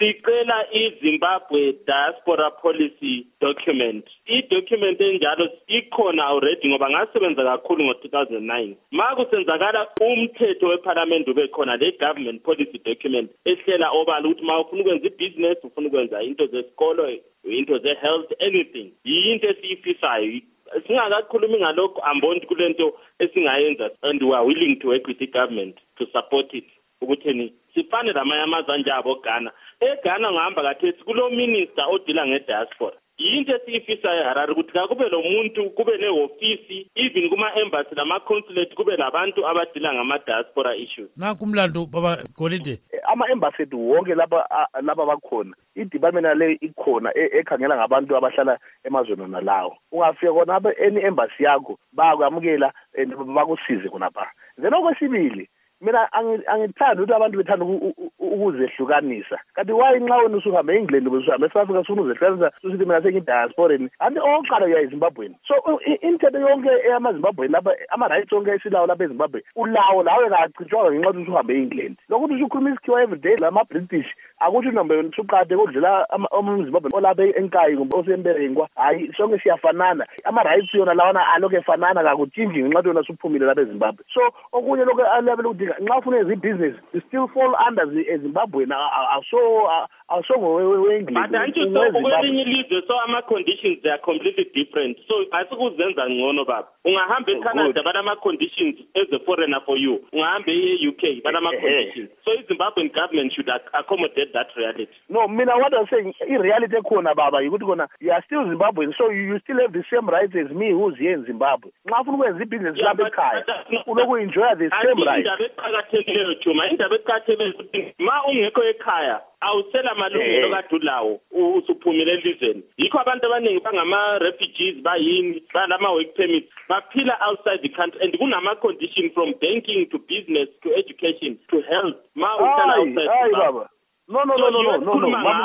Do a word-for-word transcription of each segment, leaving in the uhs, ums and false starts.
sicela iZimbabwe Diaspora Policy Document. I-document enjalo ikhona already ngoba ngasebenza kakhulu ngo two thousand nine. Makusenzakala umthetho weParliament ube khona le government policy document ehlela obala ukuthi ma ufuna ukwenza ibusiness, ufuna ukwenza into zesikolo, into ze-health, anything. Yinto esiyifisayo. Singakakhulumi ngalokho amboni kulento esingayenza, and we are willing to work with the government to support it. Ukutheni sifane lamayamaza njabo Ghana. eGhana ngihamba kathethi kulo minister odila ngediaspora. Yinto esiyifisayo Harare ukuthi kube lo muntu kube neofisi, even kuma embassy nama consulate kube labantu abadila ngama diaspora issues. Nanku umlando baba Golide. Ama embassy wonke laba laba bakhona. I-department le ikhona ekhangela ngabantu abahlala emazweni nalawo. Ungafika khona abe any embassy yakho bakwamukela bakusize khonapha. Then okwesibili mina angithanda ukuthi abantu bethanda ukuzehlukanisa. Kanti why nxa wena usuhambe eEngland usuhambe eSouth Africa ufuna uzehlukanisa usithi mina sengidiaspora ni. Anti oqala uya eZimbabwe. So imithetho yonke eyamaZimbabwe lapha ama rights onke esilawo lapha eZimbabwe ulawo lawe kachitshwa ngenxa ukuthi usuhambe eEngland. Lokuthi usukhuluma isikhiwa every day lama British akuthi nombe usuqade kodlula amaZimbabwe olapha enkayi kumbe osemberengwa. Hayi sonke siyafanana. Ama rights yona lawana aloke efanana kakuthinji ngenxa yona suphumile lapha eZimbabwe. So okunye lokho alebe ukuthi nxa ufuna ibusiness you still fall under the Zimbabwe now also also we-England. But aren't you so kwelinye ilizwe so ama conditions they are completely different. So asikuzenza ngcono baba. Ungahamba eCanada banama conditions as a foreigner for you. Ungahamba e-U K banama conditions. So the Zimbabwean government should accommodate that reality. No, mina what I'm saying i-reality ekhona baba yikuthi kona you are still Zimbabwean, so you, you still have the same rights as me who's here in Zimbabwe. Nxa ufuna ukwenza ibusiness lapha ekhaya uloku enjoy the same rights. Indaba eqhakathekileyo Juma, indaba eqhakathekileyo ukuthi ma ungekho ekhaya awusela amalungelo kadulawo usuphumile elizweni. Yikho abantu abaningi bangama refugees bayini balama work permits baphila outside the country, and kunama condition from banking to business to education to health. Ma uhlala outside. Hayi baba. No no no no no no no.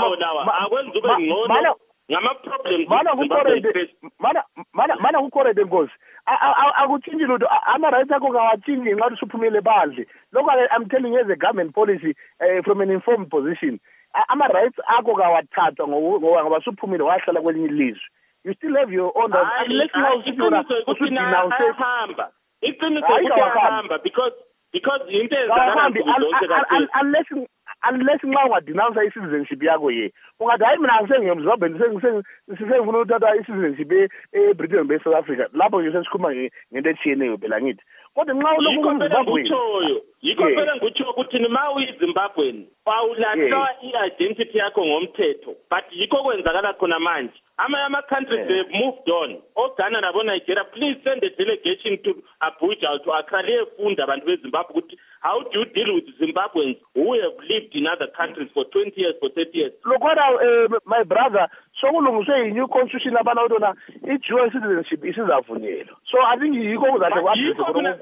Akwenza ube ngcono ngama problems. Mana kukorede mana mana mana kukorede ngozi. Akuthinji lutho ama rights akho kawathinji nxa usuphumile bandle. Lokho I'm telling you as a government policy uh, from an informed position. Ama rights akho kawathathwa ngoba ngoba usuphumile wahlala kwelinye ilizwe. You still have your own rights. Unless now ukuthi hamba. Iqiniso ukuthi hamba because because into ezakala unless unless nxa ungadenounce i-citizenship yakho ye ungathi hayi mina ngisengiyemZimbabwe sengifuna ukuthatha i-citizenship eBritain be-South Africa lapho nje sesikhuluma ngento etshiyeneyo phela ngithi kodwa nxa ulokhu uZimbabwe yikho phela ngikutsho ukuthi ma uyiZimbabwean awulahlwa i-identity yakho ngomthetho, but yikho kwenzakala khona manje ama ama countries they've moved on. oGhana nabo Nigeria, please send a delegation to Abuja to Accra lefunda abantu beZimbabwe ukuthi how do you deal with Zimbabweans who have lived in other countries for twenty years, for thirty years. Look, what uh, my brother, so say new constitution about each dual citizenship is avunyelwa. So I think you go that what you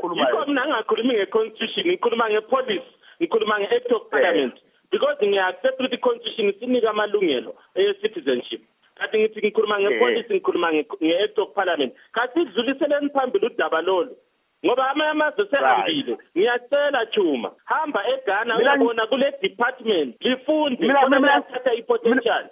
ngikhuluma ngeconstitution, ngikhuluma ngepolice, ngikhuluma nge-act of parliament, because ngiya-accept ukuthi i-constitution isinika amalungelo e-citizenship. Kanti ngithi ngikhuluma ngepolice, ngikhuluma nge-act of parliament. Kanti sidluliseleni phambili udaba lolu. Ngoba amazwe sehambile. Ngiyacela Juma, hamba eGhana uyabona kule department lifunde mina mina thatha i-potential.